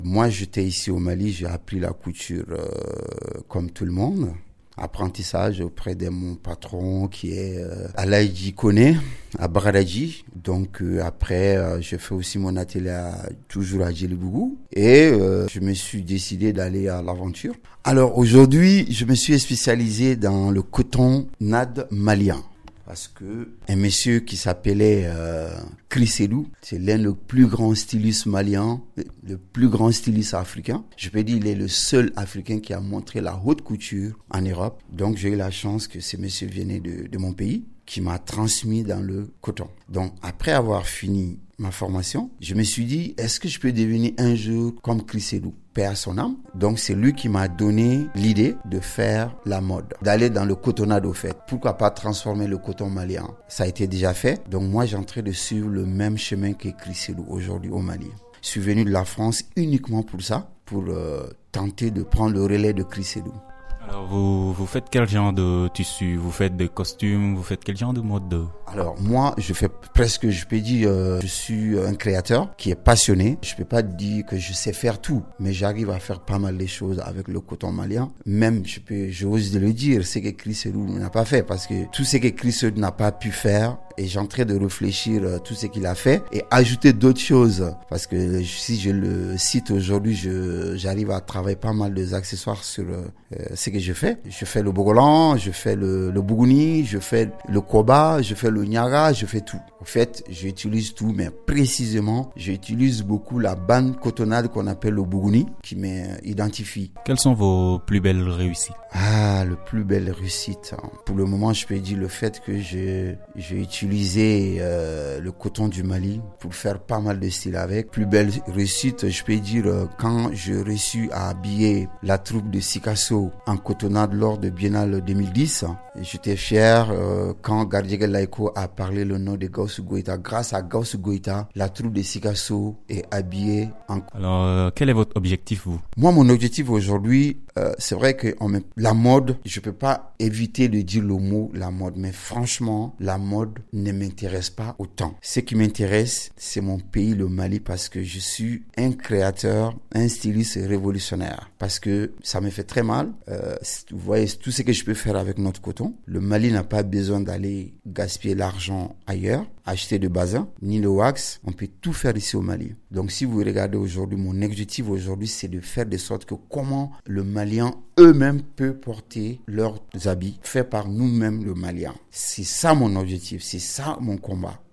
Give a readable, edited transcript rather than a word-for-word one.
Moi, j'étais ici au Mali, j'ai appris la couture comme tout le monde. Apprentissage auprès de mon patron qui est Alaïdji Koné à Bradaji. Donc après, je fais aussi mon atelier toujours à Djelibougou. Et je me suis décidé d'aller à l'aventure. Alors aujourd'hui, je me suis spécialisé dans le coton NAD malien. Parce que un monsieur qui s'appelait Chris Selou, c'est l'un des plus grands stylistes maliens, le plus grand styliste africain. Je peux dire il est le seul Africain qui a montré la haute couture en Europe. Donc j'ai eu la chance que ce monsieur venait de mon pays, qui m'a transmis dans le coton. Donc après avoir fini ma formation, je me suis dit, est-ce que je peux devenir un jour comme Chris Selou, paix à son âme? Donc c'est lui qui m'a donné l'idée de faire la mode, d'aller dans le cotonnade au fait. Pourquoi pas transformer le coton malien? Ça a été déjà fait. Donc moi j'ai en train de suivre le même chemin que Chris Selou aujourd'hui au Mali. Je suis venu de la France uniquement pour ça, pour tenter de prendre le relais de Chris Selou. Alors vous faites quel genre de tissu? Vous faites des costumes? Vous faites quel genre de mode? Alors moi, je fais presque, je peux dire, je suis un créateur qui est passionné. Je peux pas dire que je sais faire tout, mais j'arrive à faire pas mal de choses avec le coton malien. Même, j'ose le dire, c'est que Chris Selou n'a pas fait, parce que tout ce que Chris Selou n'a pas pu faire, et j'ai en train de réfléchir tout ce qu'il a fait et ajouter d'autres choses. Parce que si je le cite aujourd'hui, j'arrive à travailler pas mal d'accessoires sur ce que je fais. Je fais le bogolan, je fais le bougouni, je fais le koba, je fais le niaga, je fais tout. En fait, j'utilise tout, mais précisément, j'utilise beaucoup la bande cotonnade qu'on appelle le bougouni, qui m'identifie. Quelles sont vos plus belles réussites? Le plus belle réussite. Pour le moment, je peux dire le fait que j'ai utilisé le coton du Mali pour faire pas mal de styles avec. Plus belle réussite, je peux dire quand j'ai réussi à habiller la troupe de Sikasso en cotonnade lors de Biennale 2010. J'étais fier quand Gardjegel Laiko a parlé le nom de Gaussou Goïta. Grâce à Gaussou Goïta, la troupe de Sikasso est habillée en... Alors, quel est votre objectif, vous? Moi, mon objectif aujourd'hui, c'est vrai que la mode, je peux pas éviter de dire le mot la mode, mais franchement, la mode ne m'intéresse pas autant. Ce qui m'intéresse, c'est mon pays, le Mali, parce que je suis un créateur, un styliste révolutionnaire. Parce que ça me fait très mal. Vous voyez, tout ce que je peux faire avec notre coton. Le Mali n'a pas besoin d'aller gaspiller l'argent ailleurs, acheter de bazin, ni le wax. On peut tout faire ici au Mali. Donc si vous regardez aujourd'hui, mon objectif aujourd'hui, c'est de faire de sorte que comment le Malien eux-mêmes peuvent porter leurs habits faits par nous-mêmes, le Malien. C'est ça mon objectif, c'est ça mon combat.